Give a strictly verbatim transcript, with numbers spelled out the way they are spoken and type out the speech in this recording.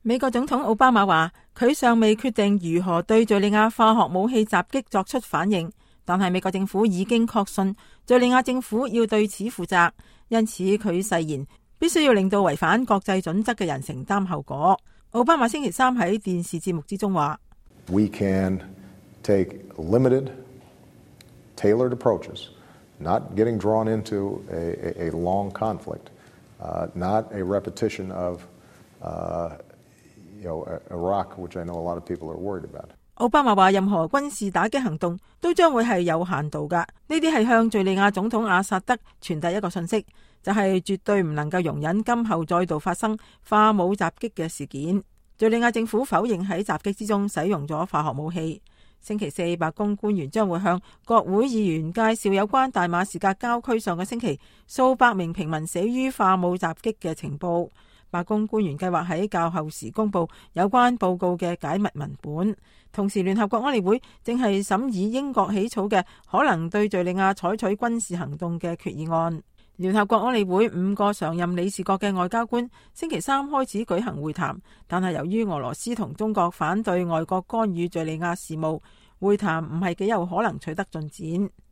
美國總統奧巴馬話，佢尚未決定如何對敘利亞化學武器襲擊作出反應，但係美國政府已經確信敘利亞政府要對此負責，因此佢誓言必須要令到違反國際準則嘅人承擔後果。奧巴馬星期三喺電視節目之中話 ：We can take limited, tailored approaches, not getting drawn into a, a, a long conflict, uh, not a repetition of, uh, you know, Iraq, which I know a lot of people are worried about. 奧巴馬話，任何軍事打擊行動都將會係有限度㗎。呢啲係向敘利亞總統阿薩德傳遞一個信息，就係、是、絕對唔能夠容忍今後再度發生化武襲擊嘅事件。敘利亞政府否認喺襲擊之中使用咗化學武器。星期四，白宮官員將會向國會議員介紹有關大馬士革郊區上個星期數百名平民死於化武襲擊嘅情報。白宮官員計劃喺較後時公布有關報告嘅解密文本。同時，聯合國安理會正係審議英國起草嘅可能對敘利亞採取軍事行動嘅決議案。聯合國安理會五個常任理事國嘅外交官星期三開始舉行會談，但係由於俄羅斯同中國反對外國干預敘利亞事務，會談唔係幾有可能取得進展。